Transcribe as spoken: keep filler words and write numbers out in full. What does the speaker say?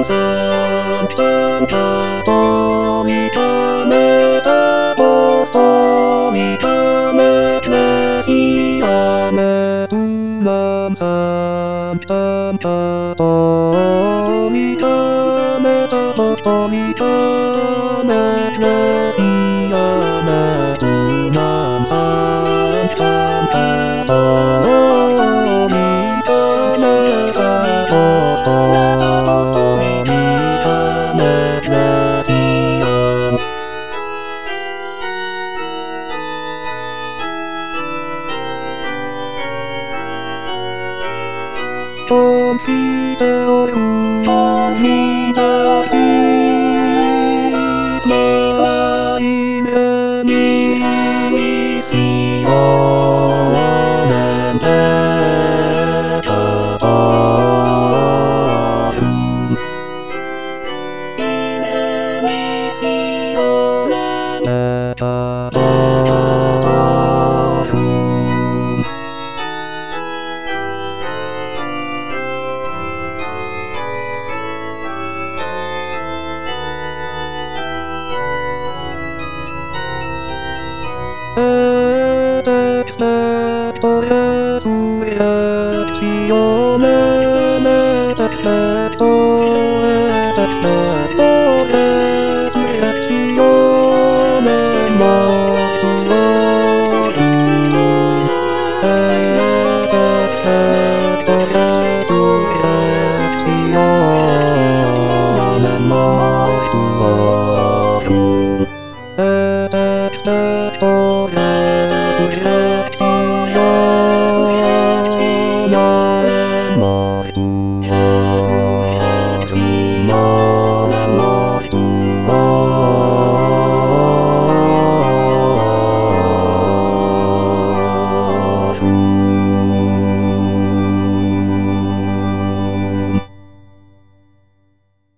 さんかと見た目たポスト見た目レジアメトゥマンさんかと見た目たポスト見た目レジアメトゥマンさんかと見た目たポスト見た目レジアメConfideo lumina isla in emisionem peccatorium. In emisionem peccatorium. Et expecto Jesu ejectionem et expecto et expecto Jesu ejectionem mortuorum et expecto Jesu ejectionem mortuorum